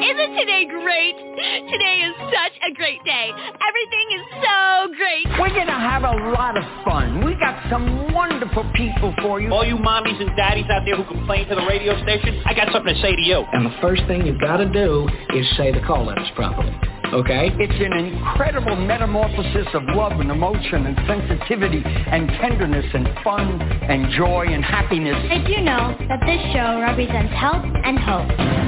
Isn't today great? Today is such a great day. Everything is so great. We're going to have a lot of fun. We got some wonderful people for you. All you mommies and daddies out there who complain to the radio station, I got something to say to you. And the first thing you've got to do is say the call letters properly. Okay? It's an incredible metamorphosis of love and emotion and sensitivity and tenderness and fun and joy and happiness. I do know that this show represents health and hope.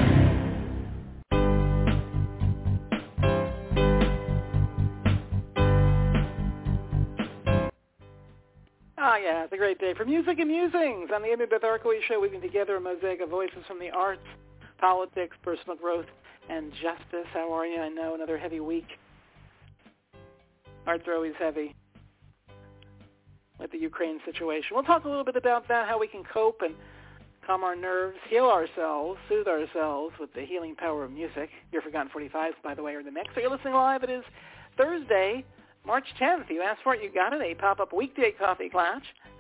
Ah, yeah, it's a great day for Music and Musings. On the Amy Beth Arkowitz Show, weaving together a mosaic of voices from the arts, politics, personal growth, and justice. How are you? I know, another heavy week. Hearts are always heavy with the Ukraine situation. We'll talk a little bit about that, how we can cope and calm our nerves, heal ourselves, soothe ourselves with the healing power of music. Your Forgotten 45s, by the way, are in the mix. So you're listening live. It is Thursday, March 10th. You asked for it, you got it. A pop-up weekday coffee clutch.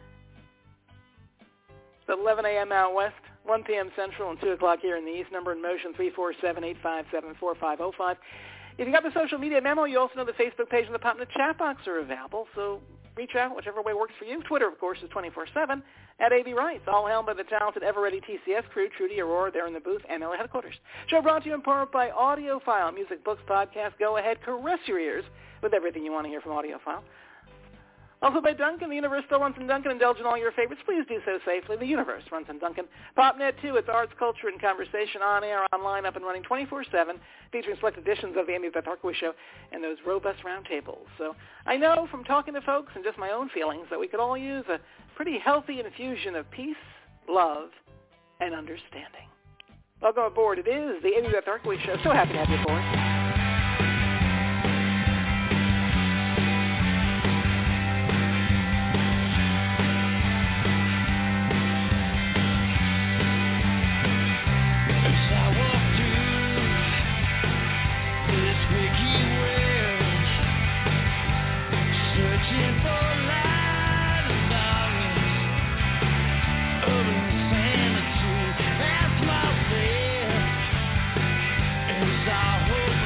It's 11 a.m. out west, 1 p.m. Central, and 2 o'clock here in the East. Number in motion, 347-857-4505. If you got the social media memo, you also know the Facebook page and the Popnet chat box are available. So reach out, whichever way works for you. Twitter, of course, is 24/7 at AV Rights. All helmed by the talented, ever-ready TCS crew, Trudy Aurora, there in the booth, and LA headquarters. Show brought to you in part by AudioFile, music, books, podcasts. Go ahead, caress your ears with everything you want to hear from AudioFile. Also by Duncan. The universe still runs in Duncan. Indulge in all your favorites. Please do so safely. The universe runs in Duncan. PopNet, too. It's arts, culture, and conversation on air, online, up and running 24/7, featuring select editions of the Amy Beth Arkowitz Show and those robust roundtables. So I know from talking to folks and just my own feelings that we could all use a pretty healthy infusion of peace, love, and understanding. Welcome aboard. It is the Amy Beth Arkowitz Show. So happy to have you aboard. That's my fear. As I hope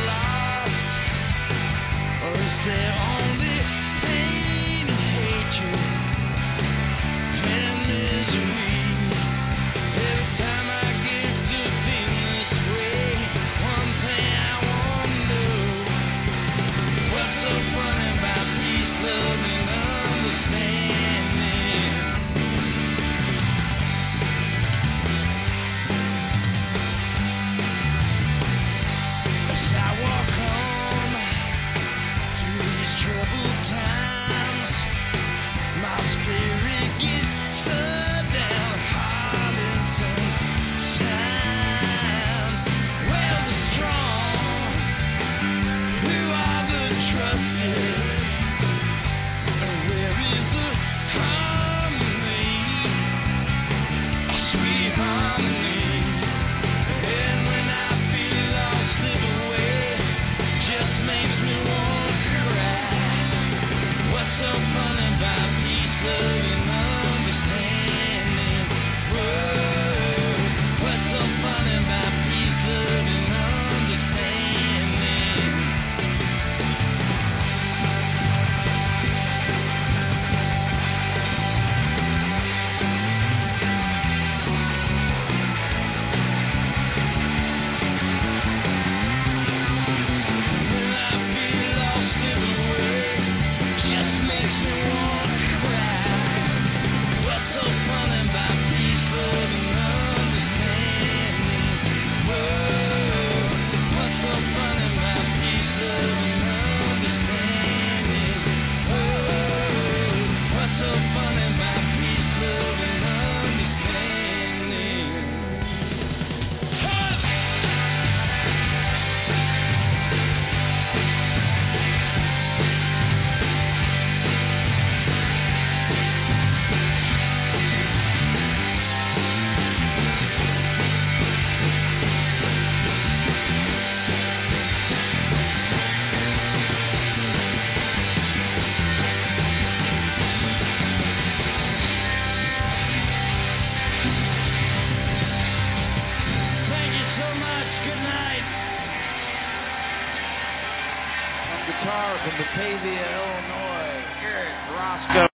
guitar from Batavia, Illinois, Eric Roscoe.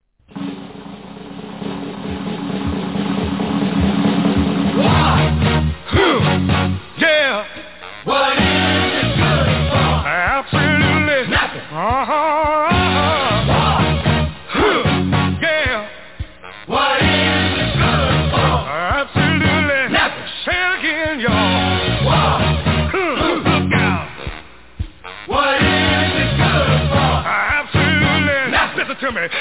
Yeah. What is it good for? Absolutely nothing. Yeah. What is it good for? Absolutely nothing. Say it again, y'all. Look out. What is it good for? Absolutely nothing. Listen to me.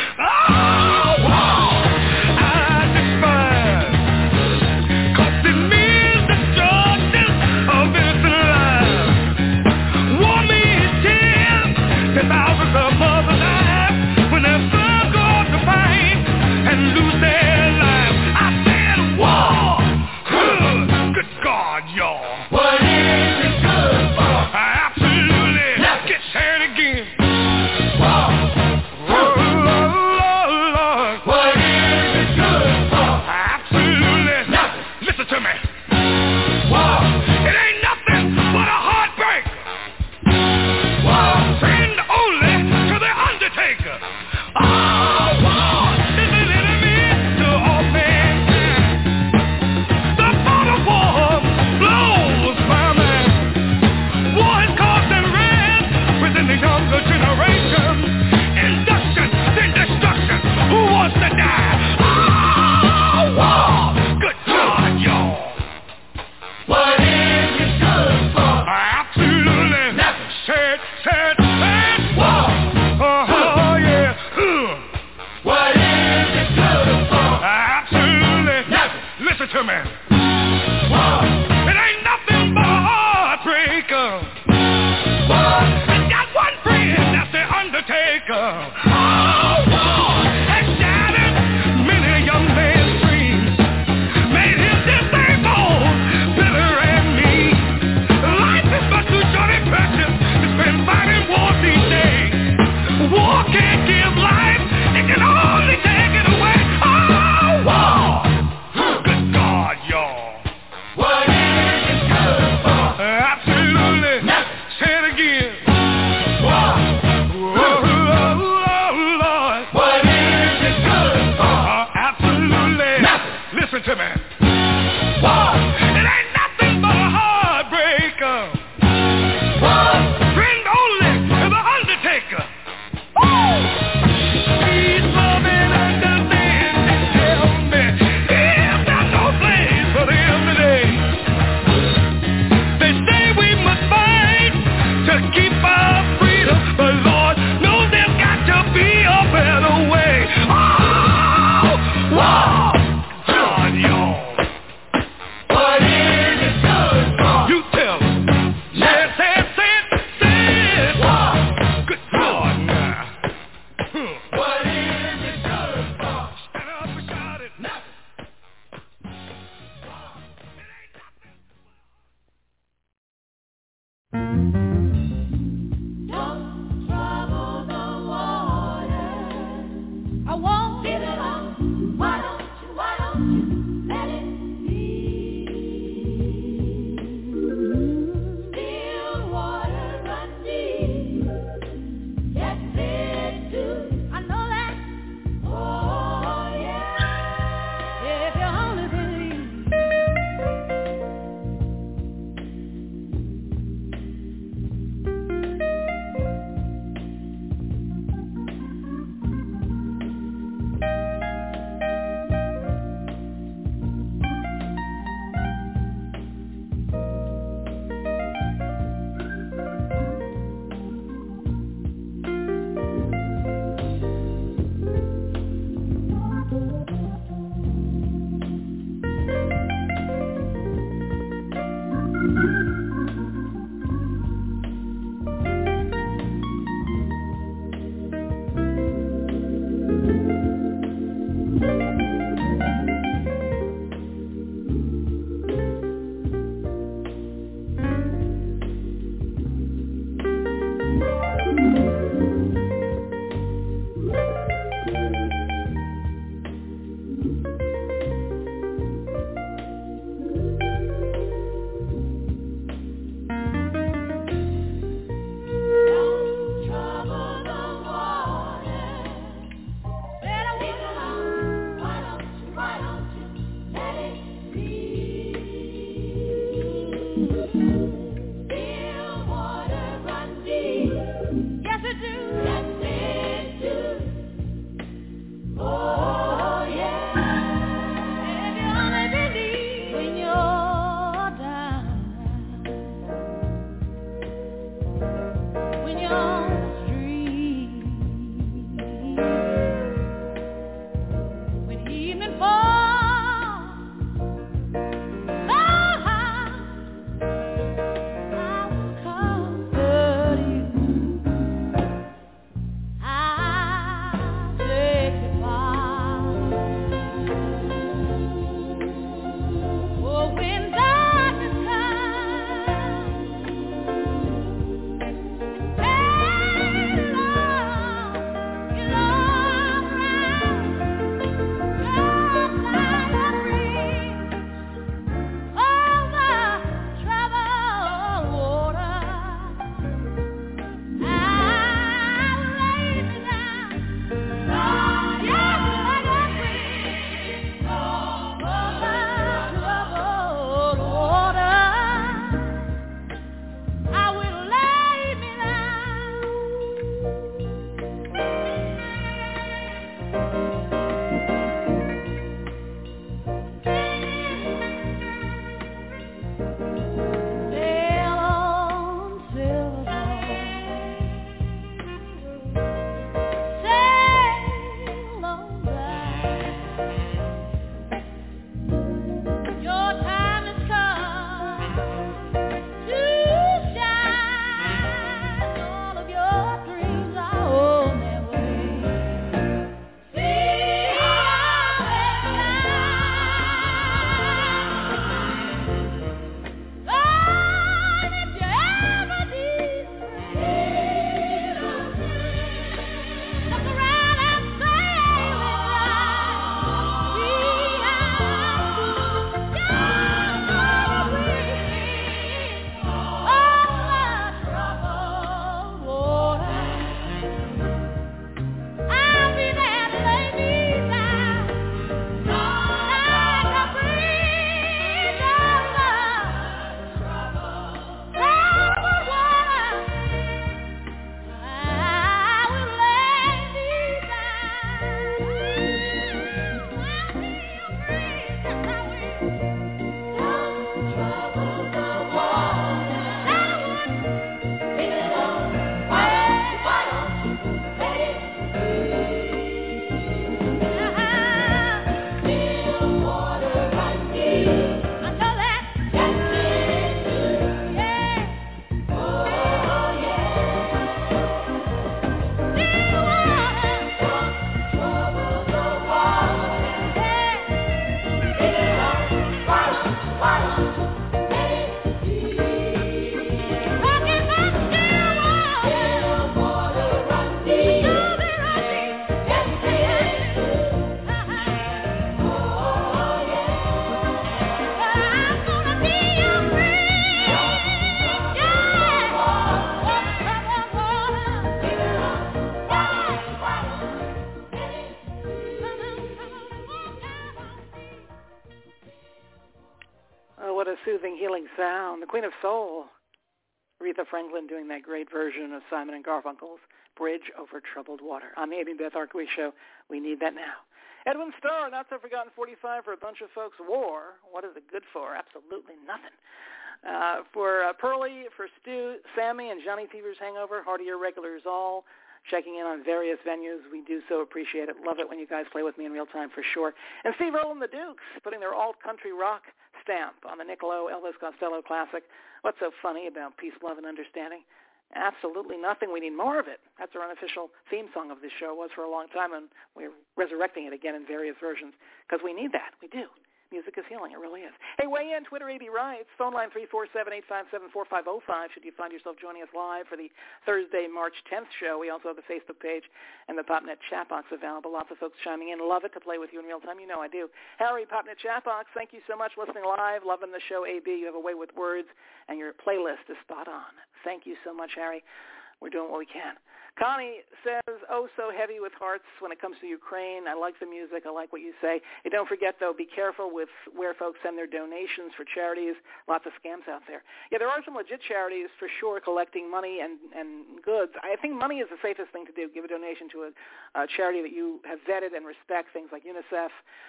healing sound, the Queen of Soul, Aretha Franklin doing that great version of Simon and Garfunkel's Bridge Over Troubled Water. On the Amy Beth Arkowitz Show, we need that now. Edwin Starr, not so forgotten 45 for a bunch of folks. War, what is it good for? Absolutely nothing. For Pearlie, for Stu, Sammy, and Johnny Fever's Hangover, heartier regulars all, checking in on various venues. We do so appreciate it. Love it when you guys play with me in real time for sure. And Steve Earle and the Dukes, putting their alt-country rock stamp on the Nick Lowe Elvis Costello classic. What's so funny about peace, love, and understanding? Absolutely nothing. We need more of it. That's our unofficial theme song of this show. It was for a long time, and we're resurrecting it again in various versions because we need that. We do. Music is healing. It really is. Hey, weigh in. Twitter, AB Writes. Phone line 347-857-4505 should you find yourself joining us live for the Thursday, March 10th show. We also have the Facebook page and the PopNet chat box available. Lots of folks chiming in. Love it to play with you in real time. You know I do. Harry, PopNet chat box, thank you so much listening live. Loving the show, AB. You have a way with words, and your playlist is spot on. Thank you so much, Harry. We're doing what we can. Connie says, oh, so heavy with hearts when it comes to Ukraine. I like the music. I like what you say. And don't forget, though, be careful with where folks send their donations for charities. Lots of scams out there. Yeah, there are some legit charities for sure collecting money and goods. I think money is the safest thing to do. Give a donation to a charity that you have vetted and respect, things like UNICEF,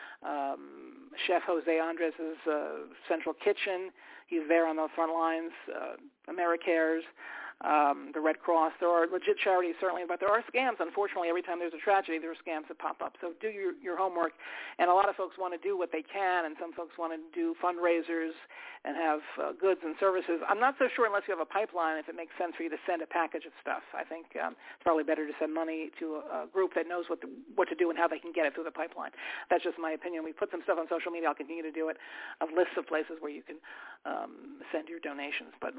Chef Jose Andres' Central Kitchen. He's there on the front lines, AmeriCares. The Red Cross. There are legit charities, certainly, but there are scams. Unfortunately, every time there's a tragedy, there are scams that pop up. So do your homework. And a lot of folks want to do what they can, and some folks want to do fundraisers and have goods and services. I'm not so sure unless you have a pipeline if it makes sense for you to send a package of stuff. I think it's probably better to send money to a group that knows what to do and how they can get it through the pipeline. That's just my opinion. We put some stuff on social media. I'll continue to do it, of lists of places where you can send your donations. But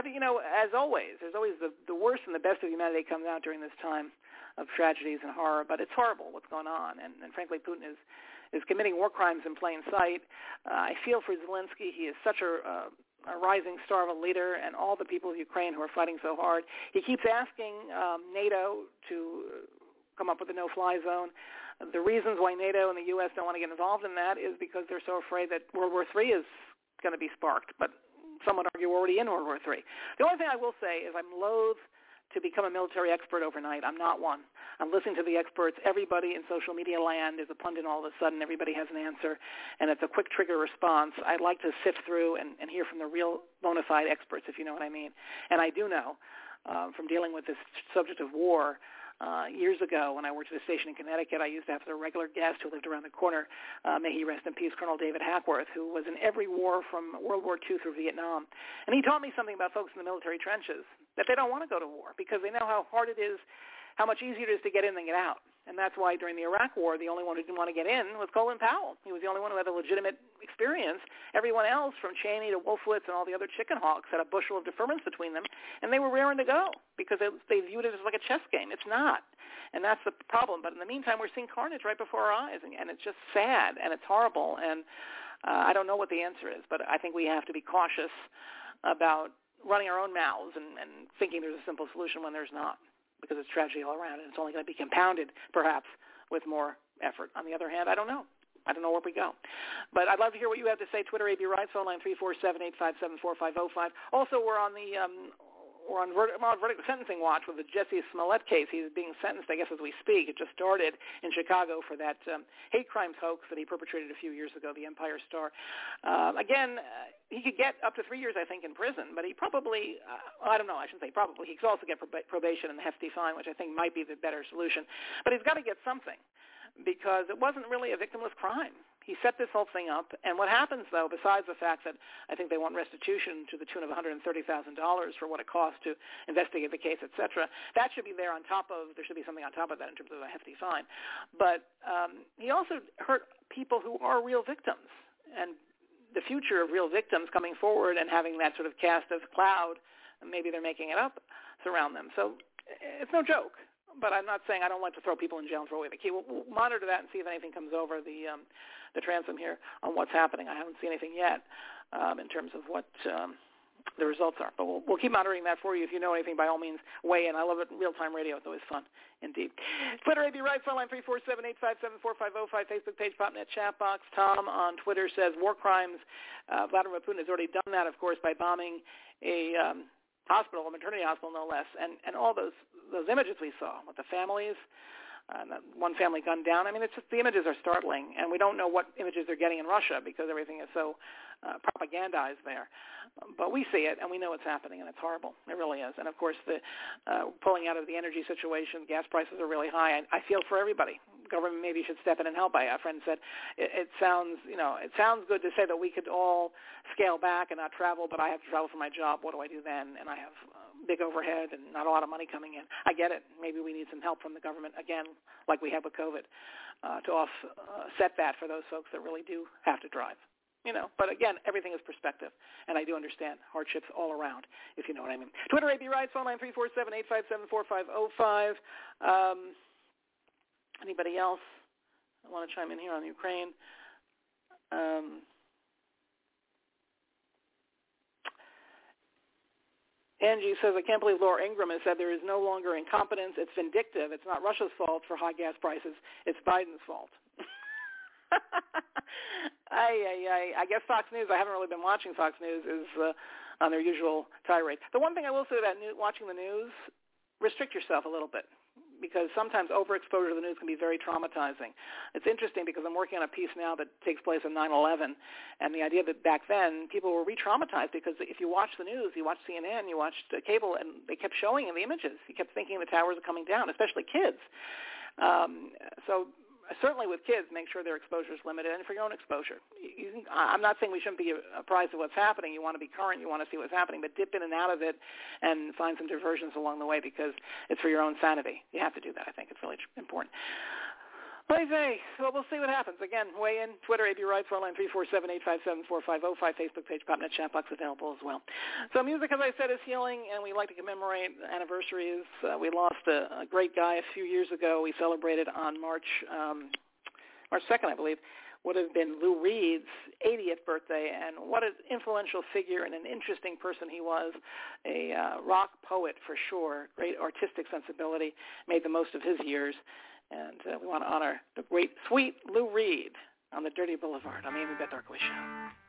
as always, there's always the worst and the best of humanity comes out during this time of tragedies and horror. But it's horrible what's going on, and frankly, Putin is committing war crimes in plain sight. I feel for Zelensky. He is such a rising star of a leader, and all the people of Ukraine who are fighting so hard. He keeps asking NATO to come up with a no-fly zone. The reasons why NATO and the U.S. don't want to get involved in that is because they're so afraid that World War III is going to be sparked. But some would argue we're already in World War III. The only thing I will say is I'm loath to become a military expert overnight. I'm not one. I'm listening to the experts. Everybody in social media land is a pundit all of a sudden. Everybody has an answer, and it's a quick trigger response. I'd like to sift through and hear from the real bona fide experts, if you know what I mean. And I do know from dealing with this subject of war years ago when I worked at a station in Connecticut, I used to have a regular guest who lived around the corner. May he rest in peace, Colonel David Hackworth, who was in every war from World War II through Vietnam. And he taught me something about folks in the military trenches, that they don't want to go to war because they know how hard it is, how much easier it is to get in than get out. And that's why during the Iraq War, the only one who didn't want to get in was Colin Powell. He was the only one who had a legitimate experience. Everyone else, from Cheney to Wolfowitz and all the other chicken hawks, had a bushel of deferments between them, and they were raring to go because they viewed it as like a chess game. It's not, and that's the problem. But in the meantime, we're seeing carnage right before our eyes, and it's just sad, and it's horrible, and I don't know what the answer is, but I think we have to be cautious about running our own mouths and thinking there's a simple solution when there's not, because it's tragedy all around, and it's only going to be compounded, perhaps, with more effort. On the other hand, I don't know. I don't know where we go. But I'd love to hear what you have to say. Twitter, AB Writes, phone line 347-857-4505. Also, we're on verdict sentencing watch with the Jesse Smollett case. He's being sentenced, I guess, as we speak. It just started in Chicago for that hate crimes hoax that he perpetrated a few years ago, the Empire Star. He could get up to 3 years, I think, in prison, but he probably, I don't know, I shouldn't say probably. He could also get probation and a hefty fine, which I think might be the better solution. But he's got to get something because it wasn't really a victimless crime. He set this whole thing up, and what happens, though, besides the fact that I think they want restitution to the tune of $130,000 for what it costs to investigate the case, et cetera, that should be there on top of, there should be something on top of that in terms of a hefty fine. But he also hurt people who are real victims, and the future of real victims coming forward and having that sort of cast of cloud, maybe they're making it up, surround them. So it's no joke. But I'm not saying I don't like to throw people in jail and throw away the key. We'll monitor that and see if anything comes over the transom here on what's happening. I haven't seen anything yet in terms of what the results are. But we'll keep monitoring that for you. If you know anything, by all means, weigh in. I love it. Real-time radio. It's always fun, indeed. Twitter, AB Rights, phone line 347-857-4505, Facebook page, PopNet chat box. Tom on Twitter says, war crimes. Vladimir Putin has already done that, of course, by bombing a hospital, a maternity hospital, no less. And all those images we saw with the families, one family gunned down. I mean, it's just, the images are startling, and we don't know what images they're getting in Russia because everything is so propagandized there. But we see it, and we know it's happening, and it's horrible. It really is. And, of course, the pulling out of the energy situation, gas prices are really high. I feel for everybody. Government maybe should step in and help. A friend said, it sounds good to say that we could all scale back and not travel, but I have to travel for my job. What do I do then? And I have big overhead and not a lot of money coming in. I get it. Maybe we need some help from the government, again, like we have with COVID, to offset that for those folks that really do have to drive. But again, everything is perspective, and I do understand hardships all around, if you know what I mean. Twitter, AB Rights, phone line 347-857-4505. Anybody else want to chime in here on Ukraine? Angie says, I can't believe Laura Ingraham has said there is no longer incompetence. It's vindictive. It's not Russia's fault for high gas prices. It's Biden's fault. I guess Fox News, I haven't really been watching Fox News, is on their usual tirade. The one thing I will say about watching the news, restrict yourself a little bit, because sometimes overexposure to the news can be very traumatizing. It's interesting because I'm working on a piece now that takes place on 9/11, and the idea that back then people were re-traumatized because if you watch the news, you watch CNN, you watched cable, and they kept showing in the images. You kept thinking the towers are coming down, especially kids. So certainly with kids, make sure their exposure is limited, and for your own exposure. I'm not saying we shouldn't be apprised of what's happening. You want to be current. You want to see what's happening, but dip in and out of it and find some diversions along the way because it's for your own sanity. You have to do that. I think it's really important. Well, we'll see what happens. Again, weigh in. Twitter, AB Rights, phone line 347-857-4505, Facebook page, PopNet chat box available as well. So music, as I said, is healing, and we like to commemorate anniversaries. We lost a great guy a few years ago. We celebrated on March 2nd, I believe, would have been Lou Reed's 80th birthday, and what an influential figure and an interesting person he was, a rock poet for sure, great artistic sensibility, made the most of his years. And we want to honor the great, sweet Lou Reed on the Dirty Boulevard on the Amy Beth Darkaway Show.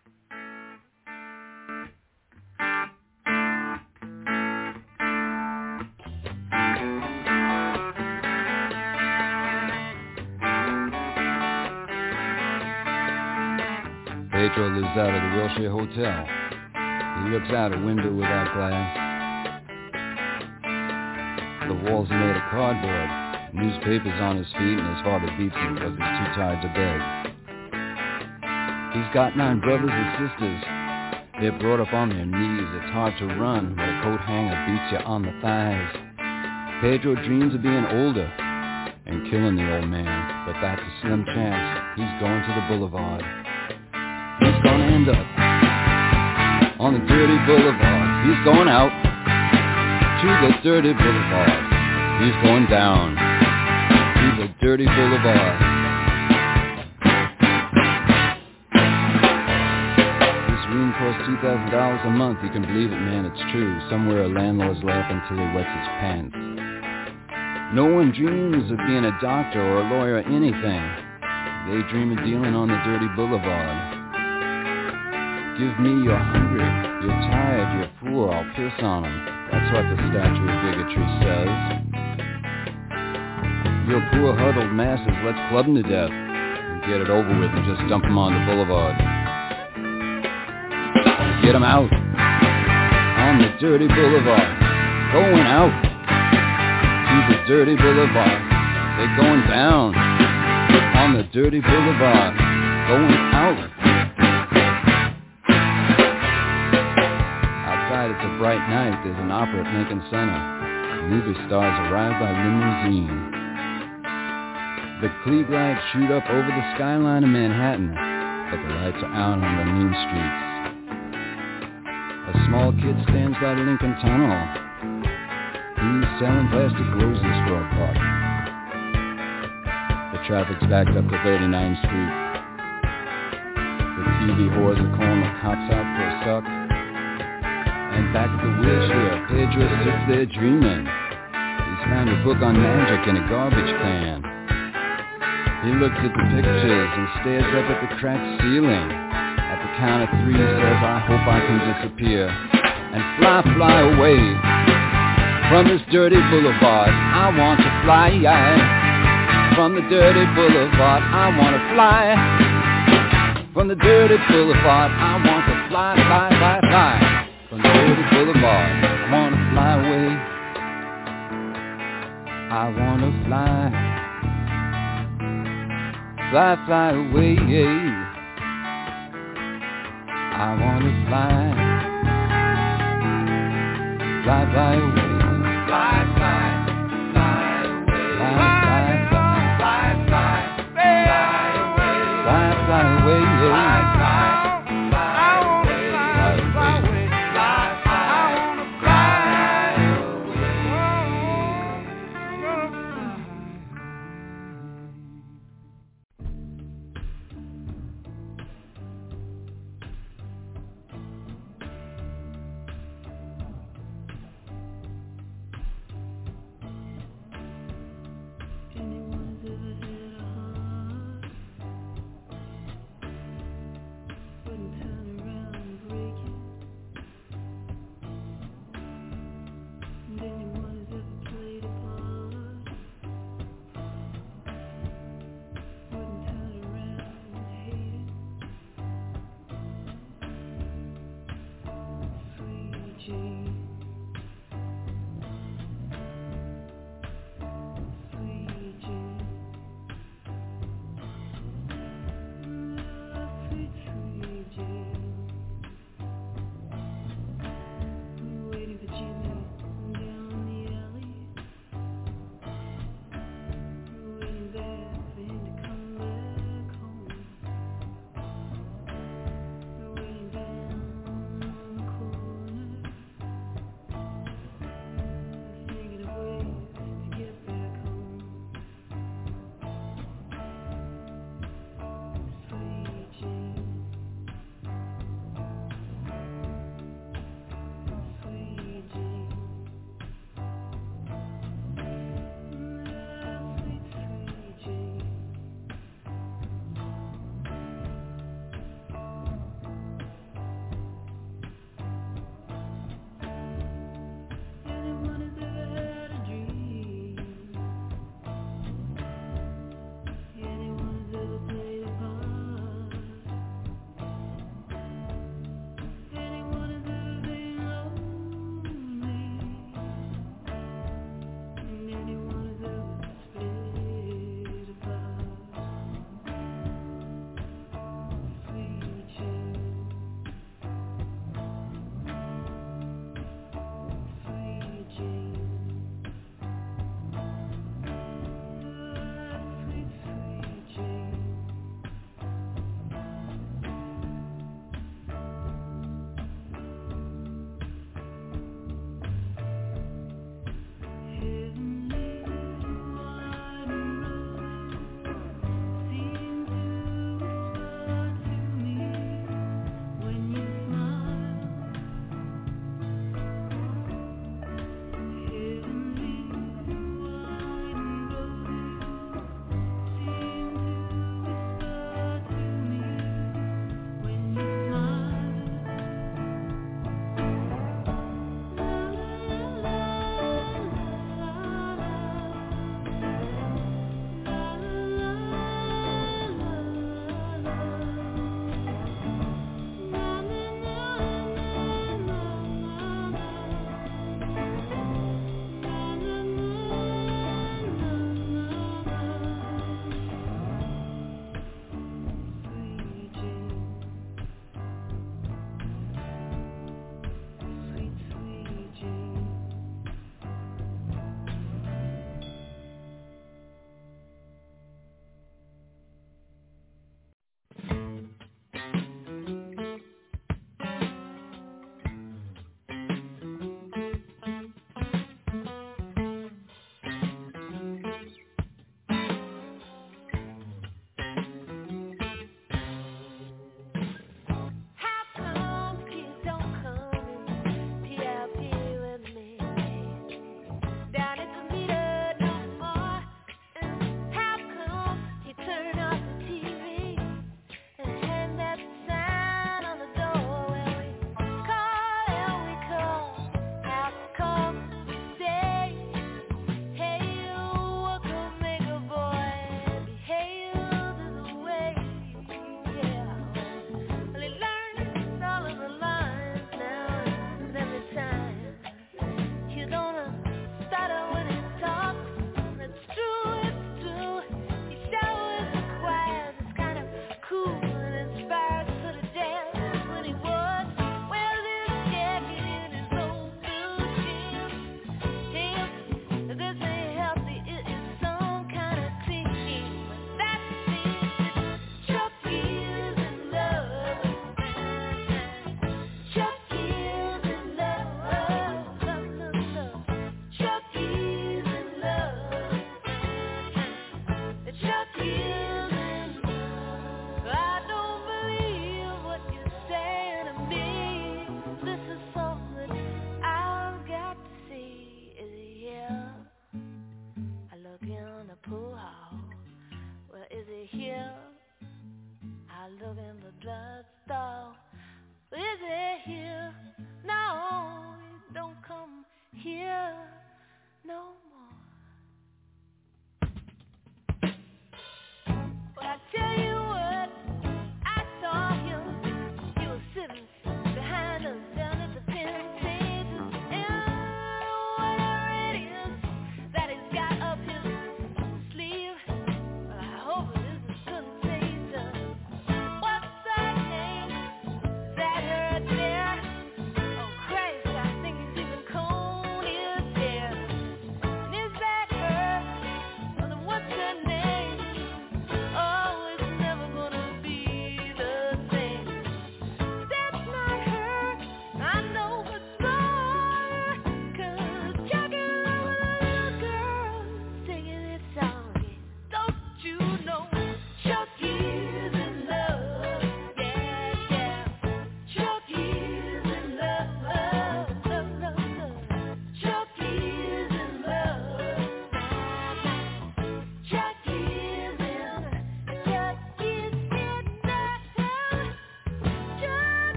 Pedro lives out of the Wilshire Hotel. He looks out a window without glass. The walls are made of cardboard. Newspapers on his feet, and his father beats him because he's too tired to beg. He's got 9 brothers and sisters. They're brought up on their knees. It's hard to run, but a coat hanger beats you on the thighs. Pedro dreams of being older and killing the old man, but that's a slim chance. He's going to the boulevard. He's gonna end up on the dirty boulevard. He's going out to the dirty boulevard. He's going down to the dirty boulevard. This room costs $2,000 a month. You can believe it, man, it's true. Somewhere a landlord's laughing till he wets his pants. No one dreams of being a doctor or a lawyer or anything. They dream of dealing on the dirty boulevard. Give me you're hungry, you're tired, you're poor, I'll piss on them. That's what the statue of bigotry says. Your poor huddled masses, let's club them to death and get it over with and just dump them on the boulevard. Get them out on the dirty boulevard. Going out to the dirty boulevard. They're going down on the dirty boulevard. Going out. Outside it's a bright night. There's an opera at Lincoln Center. Movie stars arrive by limousine. The Klieg lights shoot up over the skyline of Manhattan, but the lights are out on the mean streets. A small kid stands by the Lincoln Tunnel. He's selling plastic roses for a buck. The traffic's backed up to 39th Street. The TV whores are calling the cops out for a suck. And back at the wheelchair, Pedro sits there dreaming. He's found a book on magic in a garbage can. He looks at the pictures and stares up at the cracked ceiling. At the count of 3 says, I hope I can disappear and fly away from this dirty boulevard. I want to fly from the dirty boulevard. I want to fly from the dirty boulevard. I want to fly from the dirty boulevard. I want to fly away. I want to fly away. I want to fly away.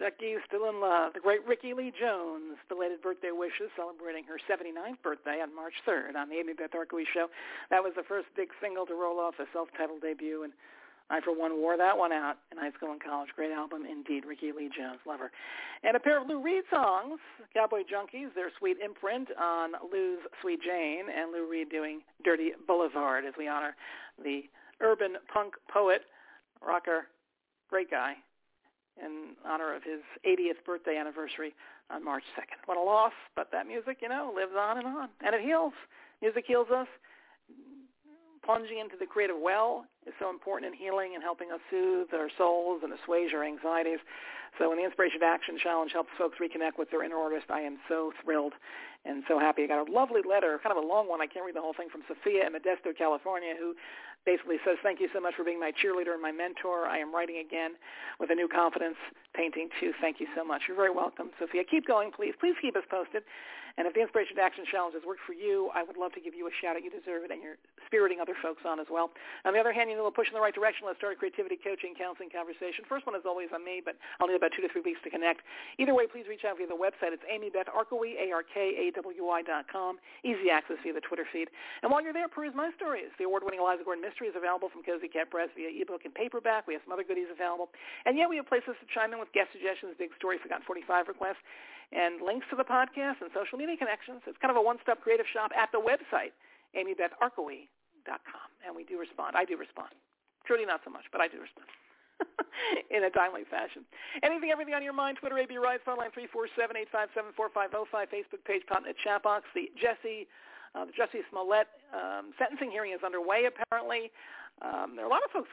Chucky, still in love. The great Rickie Lee Jones, belated birthday wishes, celebrating her 79th birthday on March 3rd on the Amy Beth Arkowicz Show. That was the first big single to roll off a self-titled debut, and I, for one, wore that one out in high school and college. Great album indeed, Rickie Lee Jones, love her. And a pair of Lou Reed songs, Cowboy Junkies, their sweet imprint on Lou's Sweet Jane, and Lou Reed doing Dirty Boulevard as we honor the urban punk poet, rocker, great guy, in honor of his 80th birthday anniversary on March 2nd. What a loss, but that music, lives on. And it heals. Music heals us. Plunging into the creative well is so important in healing and helping us soothe our souls and assuage our anxieties. So when the Inspiration Action Challenge helps folks reconnect with their inner artist, I am so thrilled and so happy. I got a lovely letter, kind of a long one. I can't read the whole thing, from Sophia in Modesto, California, who basically says, thank you so much for being my cheerleader and my mentor. I am writing again with a new confidence, painting too. Thank you so much. You're very welcome, Sophia. Keep going, please. Please keep us posted. And if the Inspiration Action Challenge has worked for you, I would love to give you a shout-out. You deserve it, and you're spiriting other folks on as well. On the other hand, you need a little push in the right direction. Let's start a creativity, coaching, counseling conversation. First one is always on me, but I'll need about 2 to 3 weeks to connect. Either way, please reach out via the website. It's amybetharkowicz, ARKAWY.com. Easy access via the Twitter feed. And while you're there, peruse my stories. The award-winning Eliza Gordon Mystery is available from Cozy Cat Press via ebook and paperback. We have some other goodies available. And we have places to chime in with guest suggestions, big story, Forgotten 45 requests, and links to the podcast and social media connections. It's kind of a one-stop creative shop at the website, amybetharkowicz.com. And we do respond. I do respond. Trudy, not so much, but I do respond in a timely fashion. Anything, everything on your mind, Twitter, AB Rights, phone line 347-857-4505, Facebook page, Continent Chat Box. The Jesse Smollett sentencing hearing is underway, apparently. There are a lot of folks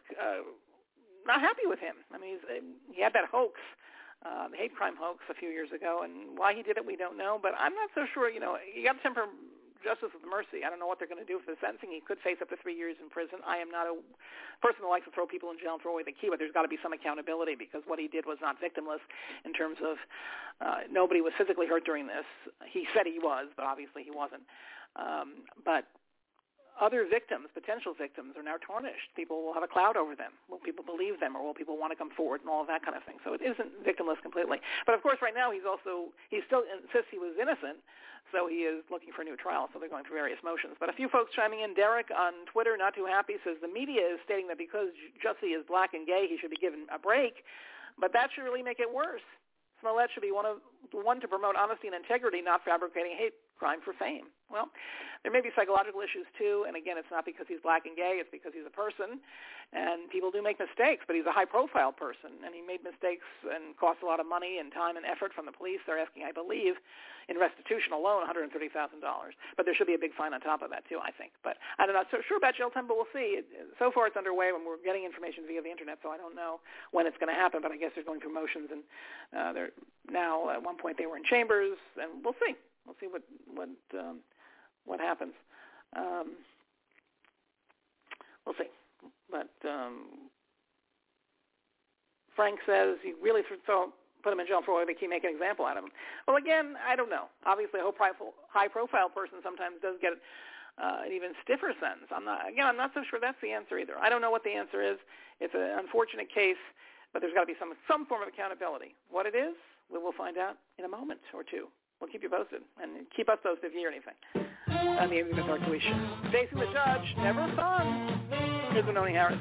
not happy with him. I mean, he had that hoax, the hate crime hoax a few years ago, and why he did it we don't know, but I'm not so sure. You got to temper justice with mercy. I don't know what they're going to do for the sentencing. He could face up to 3 years in prison. I am not a person that likes to throw people in jail and throw away the key, but there's got to be some accountability, because what he did was not victimless in terms of nobody was physically hurt during this. He said he was, but obviously he wasn't. But other victims, potential victims, are now tarnished. People will have a cloud over them. Will people believe them, or will people want to come forward, and all of that kind of thing? So it isn't victimless completely. But of course, right now he still insists he was innocent, so he is looking for a new trial. So they're going through various motions. But a few folks chiming in. Derek on Twitter, not too happy, says the media is stating that because Jussie is black and gay, he should be given a break. But that should really make it worse. Smollett should be one to promote honesty and integrity, not fabricating hate crime for fame. Well, there may be psychological issues too, and again, it's not because he's black and gay, it's because he's a person, and people do make mistakes, but he's a high-profile person, and he made mistakes and cost a lot of money and time and effort from the police. They're asking, I believe, in restitution alone, $130,000. But there should be a big fine on top of that too, I think. But I'm not so sure about jail time, but we'll see. So far it's underway when we're getting information via the Internet, so I don't know when it's going to happen, but I guess they're going through motions, and they're now, at one point they were in chambers, and we'll see. We'll see what happens. We'll see. But Frank says you really put him in jail for why they keep making an example out of him. Well, again, I don't know. Obviously, a high-profile person sometimes does get an even stiffer sentence. I'm not so sure that's the answer either. I don't know what the answer is. It's an unfortunate case, but there's got to be some form of accountability. What it is, we will find out in a moment or two. We'll keep you posted, and keep us posted if you hear anything on the Amy Beth Arkowicz Show. Facing the Judge, never fun. Here's Benoni Harris.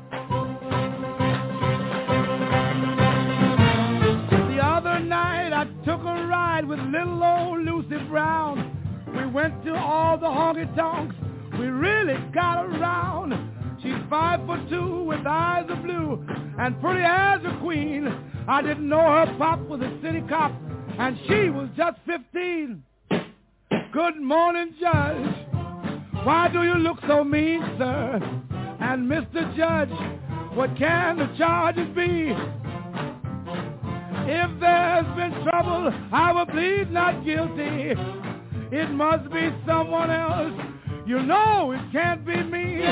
The other night I took a ride with little old Lucy Brown. We went to all the honky-tonks. We really got around. She's 5'2" with eyes of blue and pretty as a queen. I didn't know her pop was a city cop, and she was just 15. Good morning, Judge. Why do you look so mean, sir? And Mr. Judge, what can the charges be? If there's been trouble, I will plead not guilty. It must be someone else. You know it can't be me.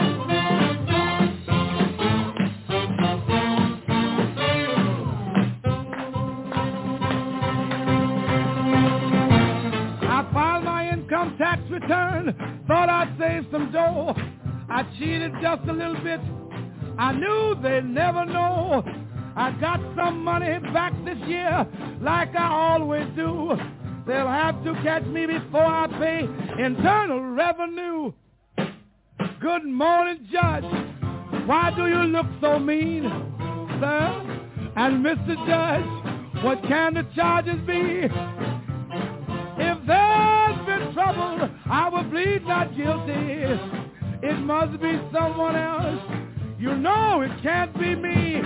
Tax return, thought I'd save some dough. I cheated just a little bit. I knew they'd never know. I got some money back this year like I always do. They'll have to catch me before I pay Internal Revenue. Good morning, Judge. Why do you look so mean, sir? And Mr. Judge, what can the charges be? If there's been trouble, I will plead not guilty. It must be someone else. You know it can't be me.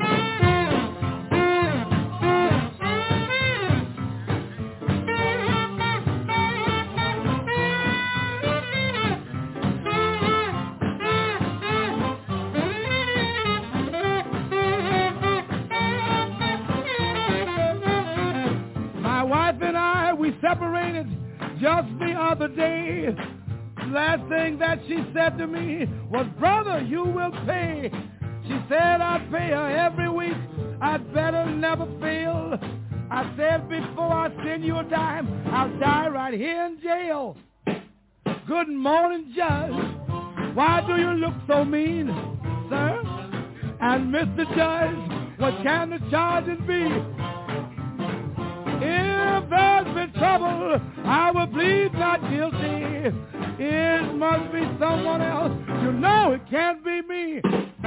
My wife and I, we separated just the other day. Last thing that she said to me was, brother, you will pay. She said I'd pay her every week. I'd better never fail. I said before I send you a dime, I'll die right here in jail. Good morning, Judge. Why do you look so mean, sir? And Mr. Judge, what can the charges be? If there's been trouble, I will plead not guilty. It must be someone else. You know it can't be me.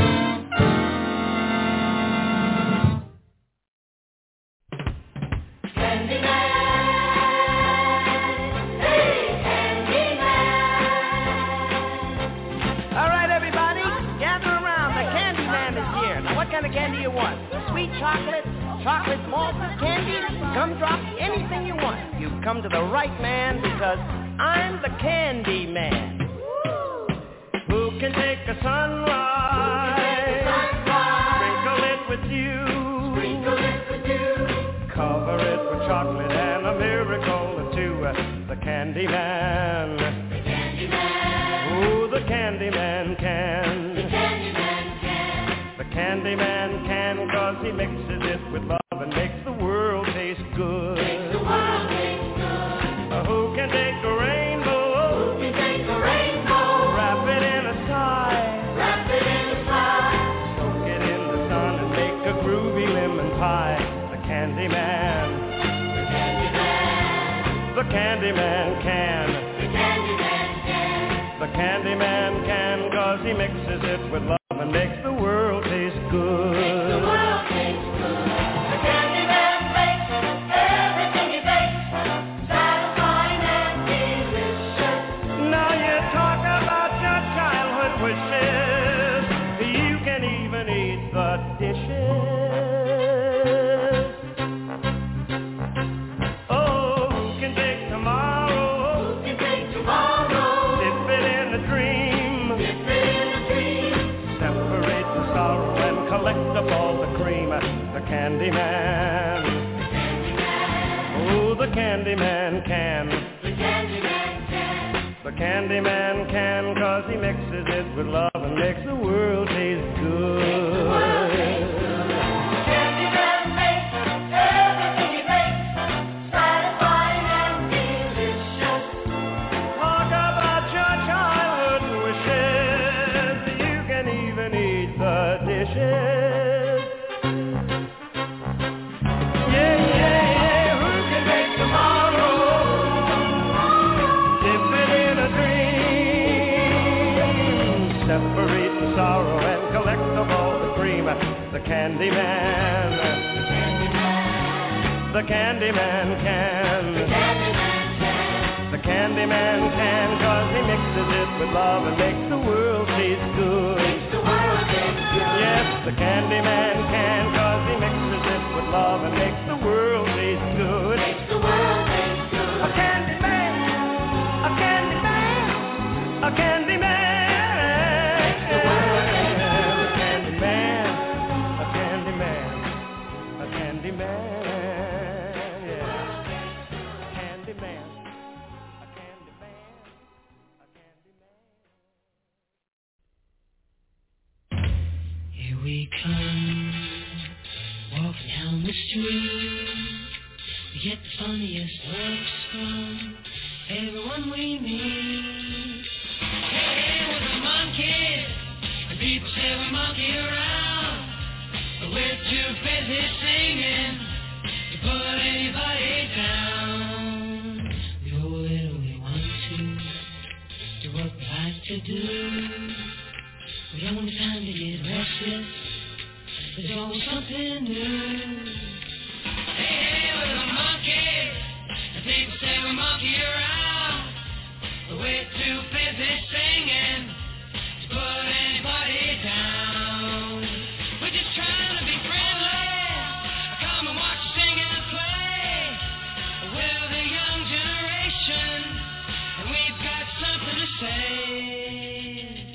Candyman, hey, Candyman. All right, everybody, gather around. The Candyman is here. Now, what kind of candy you want? Sweet chocolate, chocolate malted candy, gumdrop, anything you want. You've come to the right man because I'm the Candy Man. Who can take a sunrise, sprinkle it with you, cover it with chocolate and a miracle or two. The Candy Man, oh, the Candy Man can. The Candy Man can, 'cause he mixes it with love and makes the world taste good. Who can take a rainbow? Who can take a rainbow? Wrap it in a sigh. Wrap it in a sigh. Soak it in the sun and make a groovy lemon pie. The Candy Man. The Candy Man. The Candy Man can. The Candy Man can. The Candy Man can, 'cause he mixes it with love and makes the world taste good. Makes the world taste good. The Candy Man bakes everything he bakes. Wishes, you can even eat the dishes. Oh, who can take tomorrow? Who can take tomorrow? Dip it in a dream. Dip it in a dream. Separate the sorrow and collect up all the cream. The Candy Man. The Candy Man. Oh, the Candy Man can. The Candy Man can. The Candy Man can, 'cause he mixes it with love and makes the world taste good. Candy Man makes everything he makes satisfying and delicious. Talk about your childhood wishes. You can even eat the dishes. Yeah, yeah, yeah. Who can make tomorrow? Separate the sorrow and collect up all the cream. The Candy Man. The Candy Man. The Candy Man can. The Candy Man can. The Candy Man can, 'cause he mixes it with love and makes the world taste good. Makes the world taste good. Yes, the Candy Man can, 'cause he mixes it with love and makes the world taste good. Makes the world taste good. A Candy Man. A Candy Man. A Candy Man. We come walking down the street. We get the funniest looks from everyone we meet. Hey, we're the monkeys, and people say we monkey around. We're too busy singing to put anybody down. We all it only want to do what we like to do. We don't want time to get restless. There's always something new. Hey, we're the monkeys, and people say we monkey around. But we're too busy singing to put anybody down. We're just trying to be friendly. Come and watch us sing and play. We're the young generation, and we've got something to say.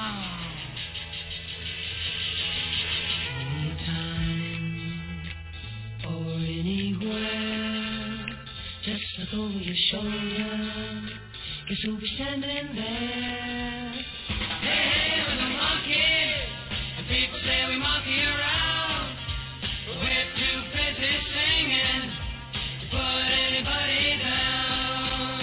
Anytime or anywhere, just look over your shoulder. Guess who'll be standing there? Hey, we're the monkeys, and people say we monkey around. But we're too busy singing to put anybody down.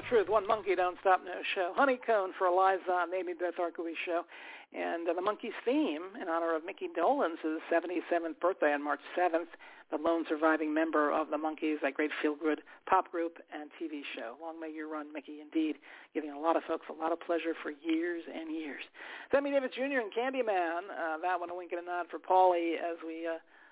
Truth. One Monkey Don't Stop No Show. Honeycomb for Eliza on the Amy Beth Arkowicz Show. And the Monkees theme in honor of Mickey Dolenz' 77th birthday on March 7th, the lone surviving member of the Monkees, that great feel-good pop group and TV show. Long may you run, Mickey, indeed, giving a lot of folks a lot of pleasure for years and years. Sammy Davis Jr. and Candyman, that one a wink and a nod for Paulie as we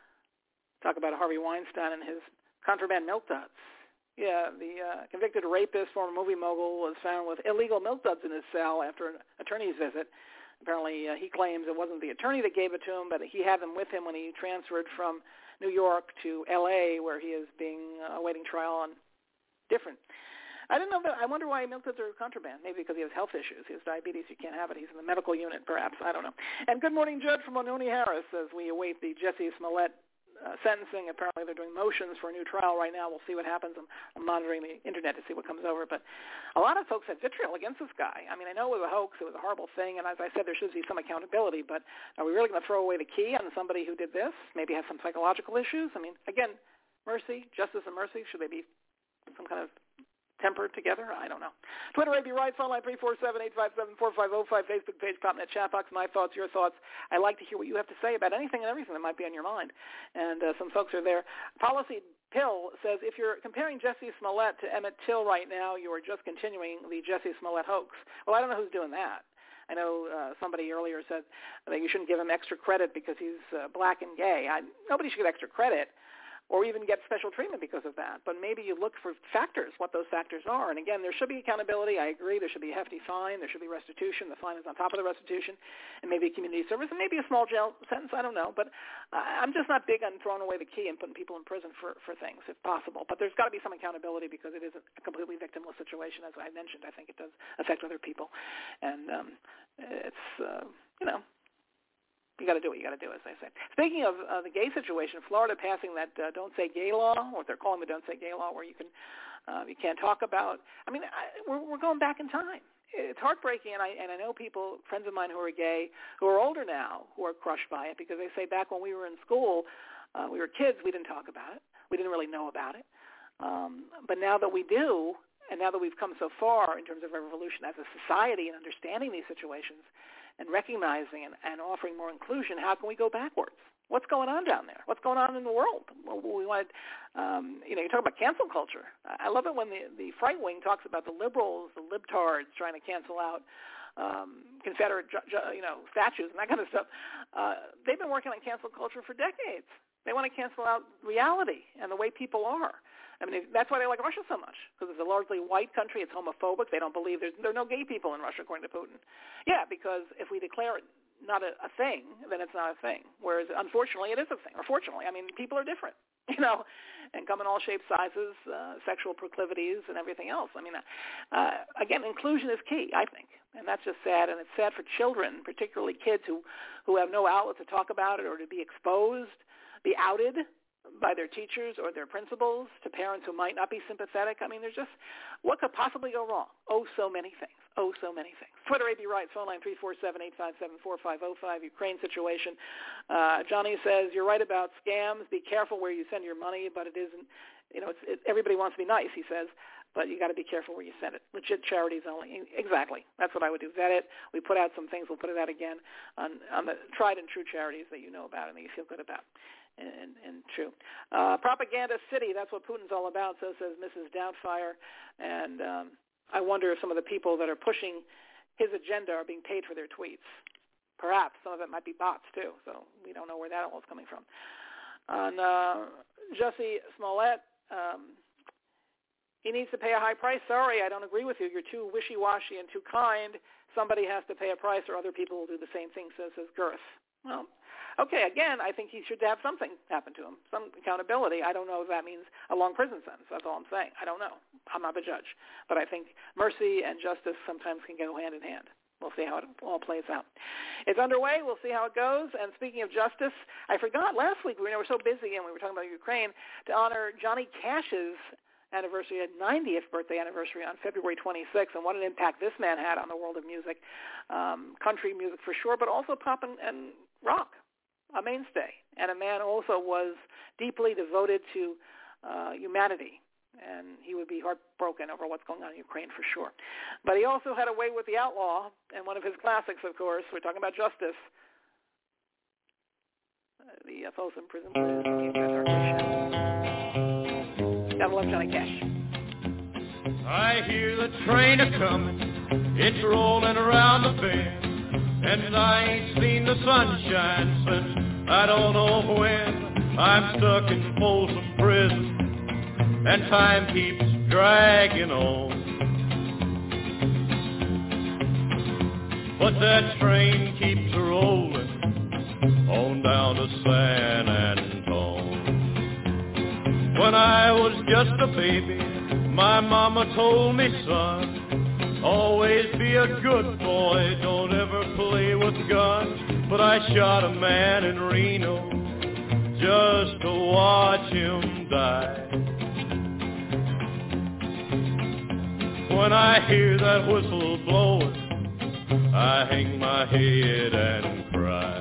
talk about Harvey Weinstein and his contraband milk duds. Yeah, the convicted rapist, former movie mogul, was found with illegal milk duds in his cell after an attorney's visit. Apparently, he claims it wasn't the attorney that gave it to him, but he had them with him when he transferred from New York to L.A., where he is being awaiting trial on different. I didn't know that. I wonder why milk duds are contraband. Maybe because he has health issues. He has diabetes. You can't have it. He's in the medical unit, perhaps. I don't know. And good morning, Judge from Ononi Harris, as we await the Jussie Smollett sentencing. Apparently they're doing motions for a new trial right now. We'll see what happens. I'm monitoring the internet to see what comes over. But a lot of folks had vitriol against this guy. I mean, I know it was a hoax. It was a horrible thing. And as I said, there should be some accountability. But are we really going to throw away the key on somebody who did this? Maybe have some psychological issues? I mean, again, mercy, justice and mercy. Should they be some kind of tempered together? I don't know. Twitter, AB Wright, phone line 347-857-4505, Facebook page, PopNet chat box, my thoughts, your thoughts. I like to hear what you have to say about anything and everything that might be on your mind. And some folks are there. Policy Pill says, if you're comparing Jussie Smollett to Emmett Till right now, you are just continuing the Jussie Smollett hoax. Well, I don't know who's doing that. I know somebody earlier said that you shouldn't give him extra credit because he's black and gay. Nobody should get extra credit or even get special treatment because of that. But maybe you look for factors, what those factors are. And again, there should be accountability. I agree. There should be a hefty fine. There should be restitution. The fine is on top of the restitution. And maybe community service and maybe a small jail sentence. I don't know. But I'm just not big on throwing away the key and putting people in prison for things, if possible. But there's got to be some accountability because it isn't a completely victimless situation. As I mentioned, I think it does affect other people. And it's, you got to do what you got to do, as I say. Speaking of the gay situation, Florida passing that Don't Say Gay law, what they're calling the Don't Say Gay law, where you can't talk about. I mean, we're going back in time. It's heartbreaking, and I know people, friends of mine who are gay, who are older now, who are crushed by it because they say back when we were in school, we were kids, we didn't talk about it. We didn't really know about it. But now that we do, and now that we've come so far in terms of revolution as a society and understanding these situations, and recognizing and offering more inclusion, how can we go backwards? What's going on down there? What's going on in the world? Well, we want, you talk about cancel culture. I love it when the right wing talks about the liberals, the libtards trying to cancel out Confederate, statues and that kind of stuff. They've been working on cancel culture for decades. They want to cancel out reality and the way people are. I mean, that's why they like Russia so much, because it's a largely white country. It's homophobic. They don't believe there are no gay people in Russia, according to Putin. Yeah, because if we declare it not a thing, then it's not a thing. Whereas, unfortunately, it is a thing. Or fortunately, I mean, people are different, and come in all shapes, sizes, sexual proclivities, and everything else. I mean, again, inclusion is key, I think, and that's just sad. And it's sad for children, particularly kids who have no outlet to talk about it or to be exposed, be outed by their teachers or their principals, to parents who might not be sympathetic. I mean, there's just, what could possibly go wrong? Oh, so many things. Oh, so many things. Twitter, AB Wright, phone line 347-857-4505, Ukraine situation. Johnny says, you're right about scams. Be careful where you send your money, but it isn't, everybody wants to be nice, he says, but you got to be careful where you send it. Legit charities only. Exactly. That's what I would do. Vet it. We put out some things. We'll put it out again on the tried and true charities that you know about and that you feel good about. And true. Propaganda City, that's what Putin's all about, so says Mrs. Doubtfire. And I wonder if some of the people that are pushing his agenda are being paid for their tweets. Perhaps. Some of it might be bots, too, so we don't know where that all is coming from. On Jussie Smollett, he needs to pay a high price. Sorry, I don't agree with you. You're too wishy-washy and too kind. Somebody has to pay a price or other people will do the same thing, says Girth. Well, okay, again, I think he should have something happen to him, some accountability. I don't know if that means a long prison sentence. That's all I'm saying. I don't know. I'm not the judge. But I think mercy and justice sometimes can go hand in hand. We'll see how it all plays out. It's underway. We'll see how it goes. And speaking of justice, I forgot last week, we were so busy and we were talking about Ukraine, to honor Johnny Cash's anniversary, 90th birthday anniversary on February 26th, and what an impact this man had on the world of music, country music for sure, but also pop and rock, a mainstay. And a man also was deeply devoted to humanity and he would be heartbroken over what's going on in Ukraine for sure. But he also had A Way with the Outlaw, and one of his classics, of course, we're talking about justice, the Folsom Prison Blues. Gotta love Johnny Cash. I hear the train a-comin', it's rolling around the bend, and I ain't seen the sunshine since I don't know when. I'm stuck in Folsom Prison, and time keeps dragging on. But that train keeps rolling on down to San Antone. When I was just a baby, my mama told me, son, always be a good boy, don't ever play with guns. But I shot a man in Reno just to watch him die. When I hear that whistle blowing, I hang my head and cry.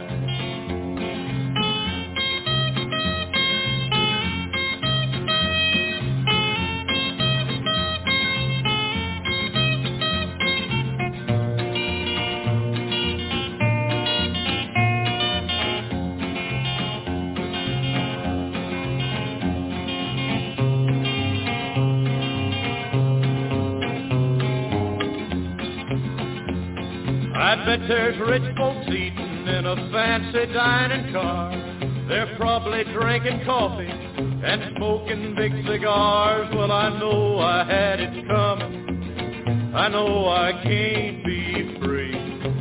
I bet there's rich folks eating in a fancy dining car. They're probably drinking coffee and smoking big cigars. Well, I know I had it coming. I know I can't be free.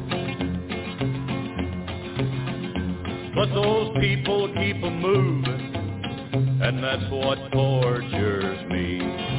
But those people keep a moving, and that's what tortures me.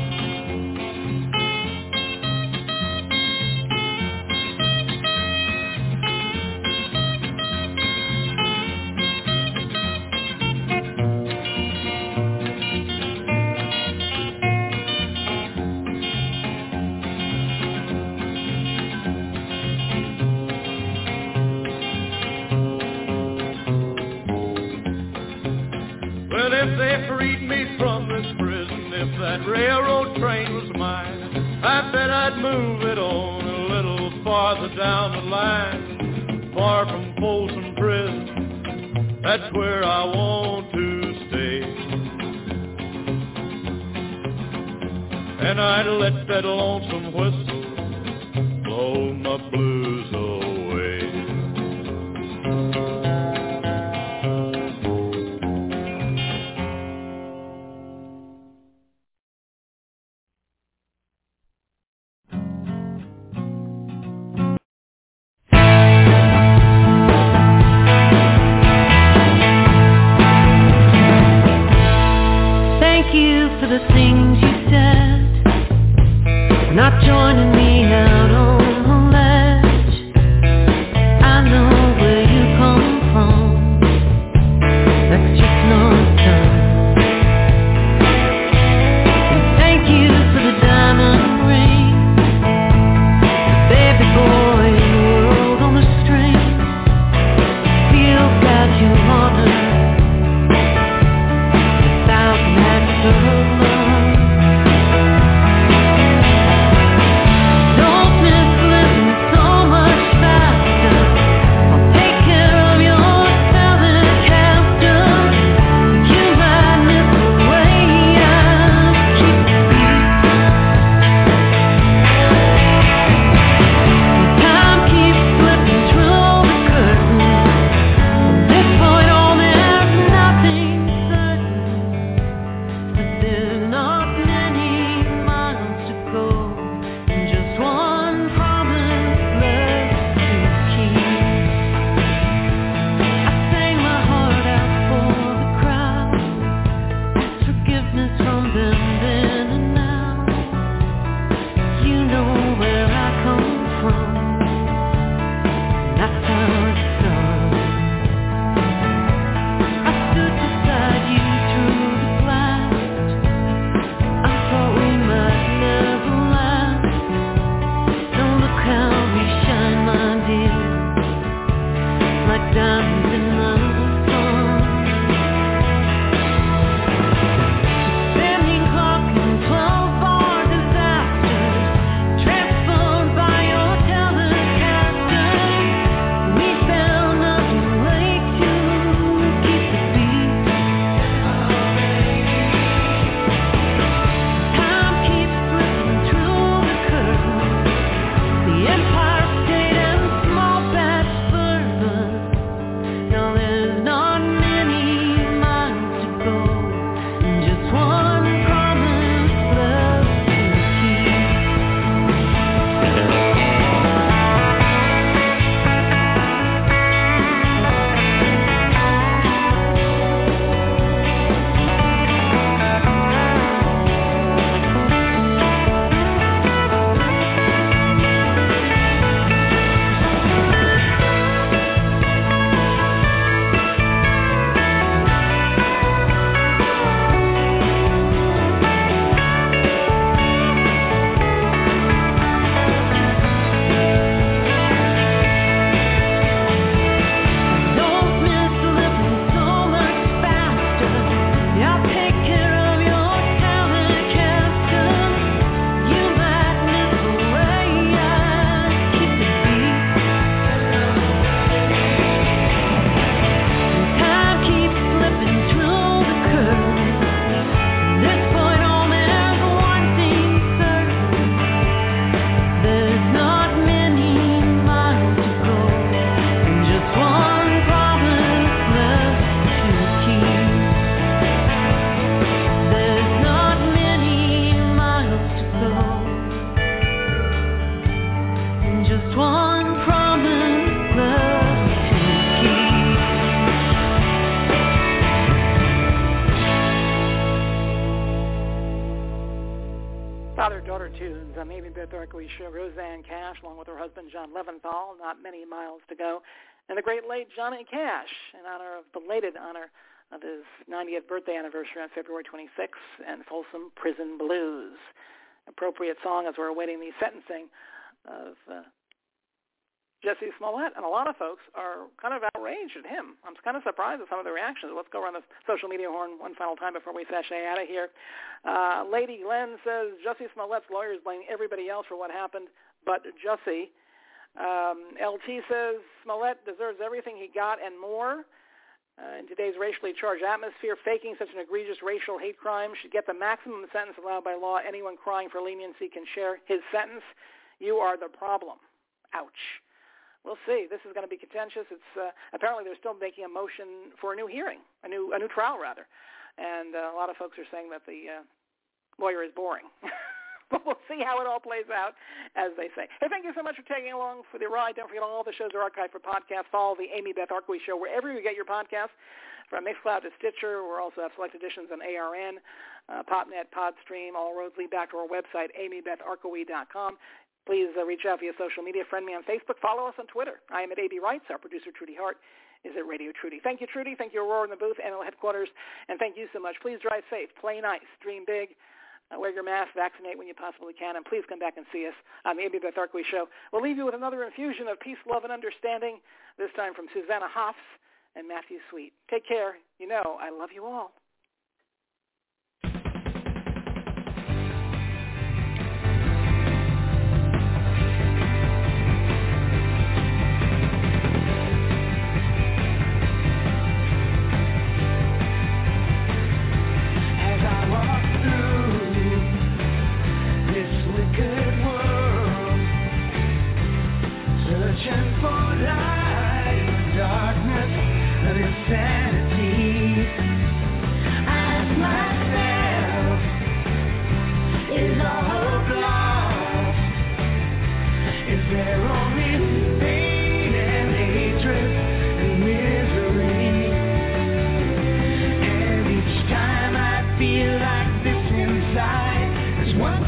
Railroad train was mine, I bet I'd move it on a little farther down the line, far from Folsom Prison, that's where I want to stay. And I'd let that lonesome whistle blow my blues away. For the things you said, not joining River Tunes on the Amy Beth Arkowitz Show. Roseanne Cash, along with her husband John Leventhal, Not Many Miles to Go, and the great late Johnny Cash, in belated honor of his 90th birthday anniversary on February 26th, and Folsom Prison Blues. Appropriate song as we're awaiting the sentencing of Jussie Smollett, and a lot of folks are kind of outraged at him. I'm kind of surprised at some of the reactions. Let's go around the social media horn one final time before we sashay out of here. Lady Glenn says, Jussie Smollett's lawyers blame everybody else for what happened but Jussie. LT says, Smollett deserves everything he got and more. In today's racially charged atmosphere, faking such an egregious racial hate crime should get the maximum sentence allowed by law. Anyone crying for leniency can share his sentence. You are the problem. Ouch. We'll see. This is going to be contentious. It's apparently they're still making a motion for a new hearing, a new trial rather, and a lot of folks are saying that the lawyer is boring. But we'll see how it all plays out, as they say. Hey, thank you so much for tagging along for the ride. Don't forget all the shows are archived for podcast. Follow the Amy Beth Arkowitz Show wherever you get your podcasts, from Mixcloud to Stitcher. We also have select editions on ARN, PopNet, Podstream. All roads lead back to our website, amybetharkowitz.com. Please reach out via social media. Friend me on Facebook. Follow us on Twitter. I am at AB Wrights. Our producer, Trudy Hart, is at Radio Trudy. Thank you, Trudy. Thank you, Aurora in the booth, NL headquarters. And thank you so much. Please drive safe. Play nice. Dream big. Wear your mask. Vaccinate when you possibly can. And please come back and see us on the Amy Beth Arkowitz Show. We'll leave you with another infusion of peace, love, and understanding, this time from Susanna Hoffs and Matthew Sweet. Take care. You know I love you all. Feel like this inside is one